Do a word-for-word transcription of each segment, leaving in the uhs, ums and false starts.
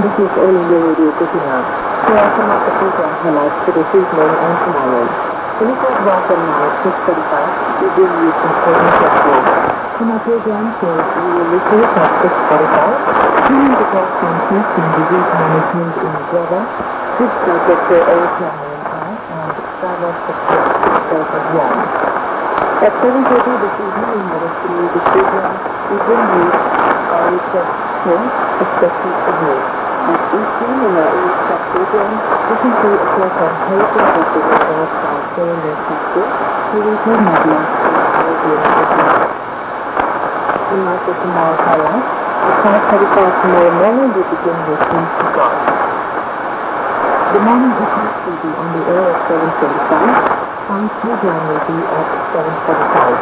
This is All India Radio Kusinag. Here are some of the program highlights for this evening and tomorrow. In the first welcome now at six forty-five, we bring you some current affairs. In our program shows we will listen at six forty-five, hearing the talks on testing disease management in Java, Food Sector Asia and I, and Travel Sector of Yan. At seven thirty this evening in the community program, we bring you our research show, Especially for You. At Eastern in our research program, listen to a talk on health and reproductive health by Sarah Sector, who will tell Nadia about Caribbean business. In our tomorrow highlights, at five thirty-five tomorrow morning we begin with News to God. The morning report will be on the air at seven twenty-five. Science program will be at seven forty-five.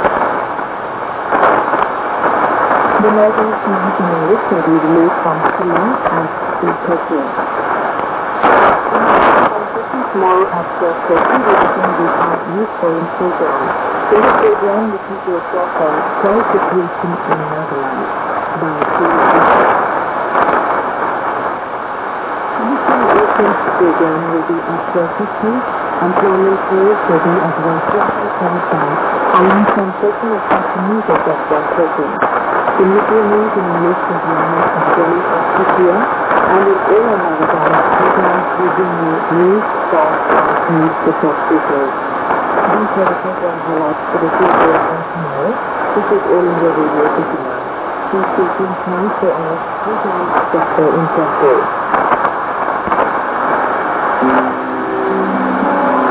The Northern News in English will be released from Chile at eight thirty. Tomorrow at twelve thirty we begin the Art Youth Forum program. In the program, listen to a talk on Cloud Situation in Netherlands by Philip. The program will be at twelve fifty. Employment rules will be at one forty-five, along from personal fashion music at one thirty. The media news in English will be on at Delhi at two p m, and in all our Nagata's programs we bring you news, talks, and news to talk speakers. These are the program highlights for the future and tomorrow. This is All India Radio Kusinag. Please stay tuned now for our program Sector in Tempo.